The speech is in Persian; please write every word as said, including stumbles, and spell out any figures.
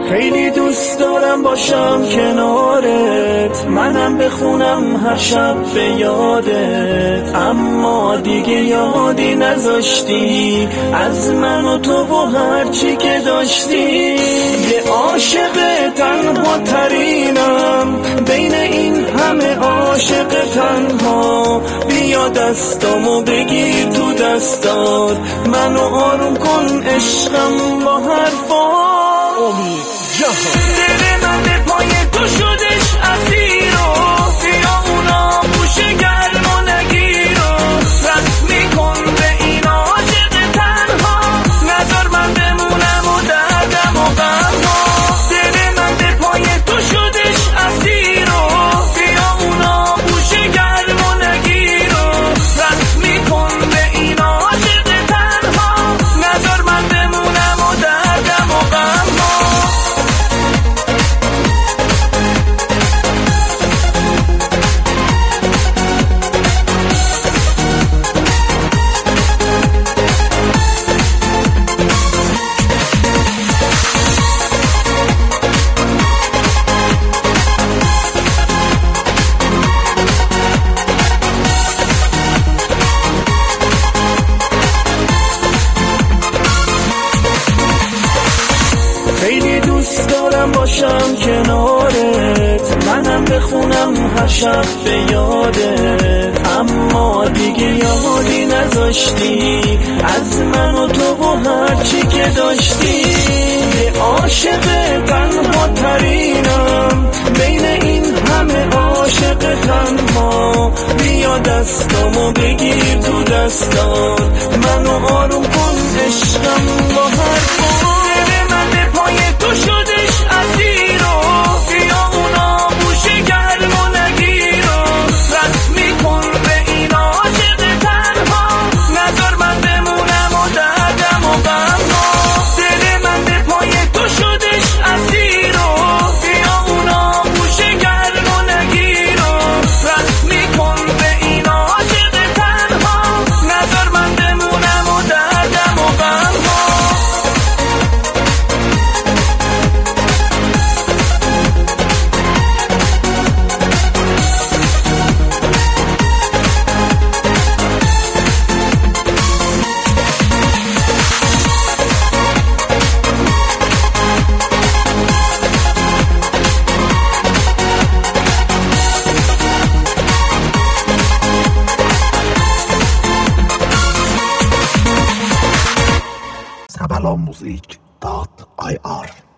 خیلی دوست دارم باشم کنارت، منم بخونم هر شب به یادت، اما دیگه یادی نذاشتی از من و تو و هر چی که داشتی. یه عاشق تنها ترینم بین این همه عاشق تنها، بیا دستامو بگیر تو دستات، منو آروم کن عشقم با حرفات. امید جهان دل من به پای تو شدش اسیر و بیا اونا بوش گرم و نگیر و رد میکن به این عاشق تنها، نظر من بمونم و دردم و غمها. دل من به پای تو شدش اسیر و بیا اونا بوش گرم و نگیر و رد میکن به این عاشق تنها، نظر من بمونم و دردم و غمها. خیلی دوست دارم باشم کنارت، منم بخونم هر شب به یادت، اما دیگه یادی نذاشتی از من و تو و هر چی که داشتی. یه عاشق تنها ترینم بین این همه عاشق تنها، بیا دستامو بگیر تو دستات، منو آروم کن عشقم با حرفات. پای تو شدش اسیر و بیا اونا بوش گرم و نگیر و رد میکن به این عاشق تنها، نظر من بمونم و دردم و غمها. دل من به پای تو شدش اسیر و بیا اونا بوش گرم و نگیر و رد میکن به این عاشق تنها، نظر من بمونم و دردم و غمها. Sabalonmusik dot I R